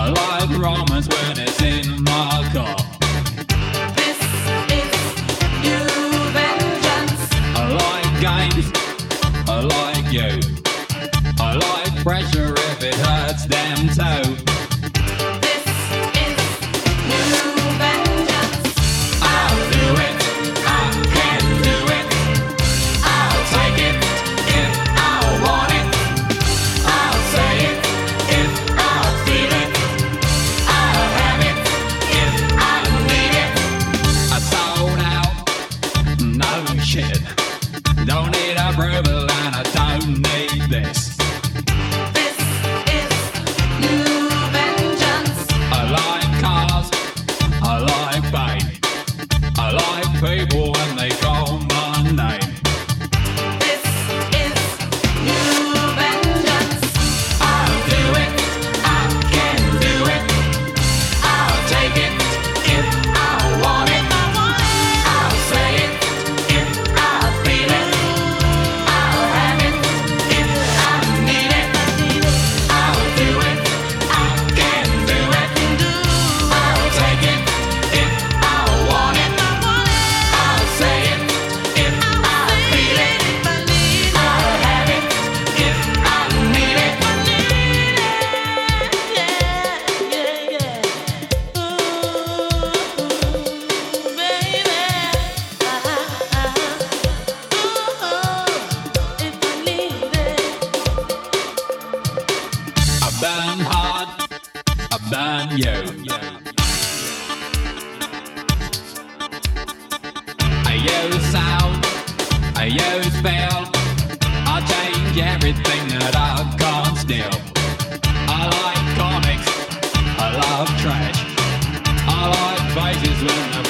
I like romance when it's in my car. This is new vengeance. I like games, I like you. I like pressure if it hurts them too. This is new vengeance. I'll do it, I can do it. I'll take it if I want it. I'll say it if I feel it. I'll have it if I need it. I sold out, no shit. Don't need approval and I don't need this. This is new vengeance. I like cars, I like fame. I like people when they call my name. This is new vengeance. I'll do it, I can do it. I'll take it if I want it. I'll say it if I feel it. I'll have it if I need it. I'll do it, I can do it. I'll take it if I want it. I'll say it if I feel it. I'll have it if I need it. I burn hard, I burn you. I use sound, I use feel. I change everything that I can't steal. I like comics, I love trash. I like faces when